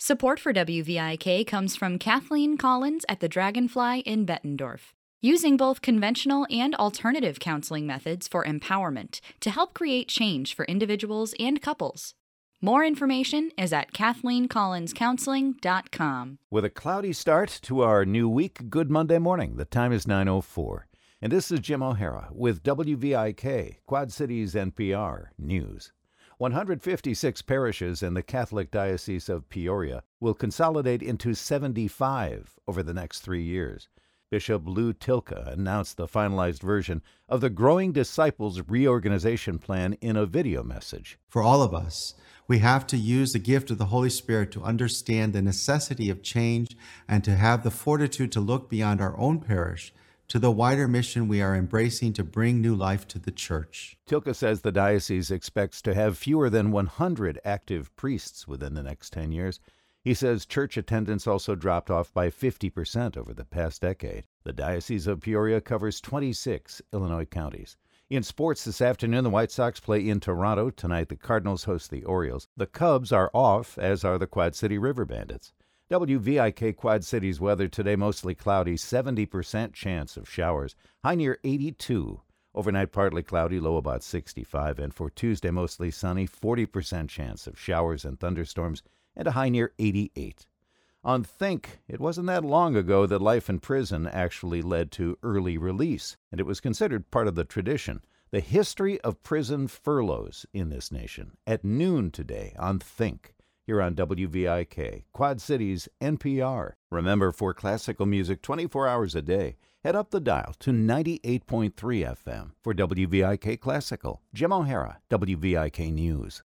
Support for WVIK comes from Kathleen Collins at the Dragonfly in Bettendorf, using both conventional and alternative counseling methods for empowerment to help create change for individuals and couples. More information is at KathleenCollinsCounseling.com. With a cloudy start to our new week, good Monday morning. The time is 9:04. And this is Jim O'Hara with WVIK, Quad Cities NPR News. 156 parishes in the Catholic Diocese of Peoria will consolidate into 75 over the next 3 years. Bishop Lou Tilka announced the finalized version of the Growing Disciples Reorganization Plan in a video message. For all of us, we have to use the gift of the Holy Spirit to understand the necessity of change and to have the fortitude to look beyond our own parish to the wider mission we are embracing to bring new life to the Church. Tilka says the diocese expects to have fewer than 100 active priests within the next 10 years. He says church attendance also dropped off by 50% over the past decade. The Diocese of Peoria covers 26 Illinois counties. In sports this afternoon, the White Sox play in Toronto. Tonight, the Cardinals host the Orioles. The Cubs are off, as are the Quad City River Bandits. WVIK Quad Cities weather today, mostly cloudy, 70% chance of showers, high near 82. Overnight, partly cloudy, low about 65. And for Tuesday, mostly sunny, 40% chance of showers and thunderstorms, and a high near 88. On Think, it wasn't that long ago that life in prison actually led to early release, and it was considered part of the tradition. The history of prison furloughs in this nation, at noon today on Think, here on WVIK, Quad Cities NPR. Remember, for classical music 24 hours a day, head up the dial to 98.3 FM for WVIK Classical. Jim O'Hara, WVIK News.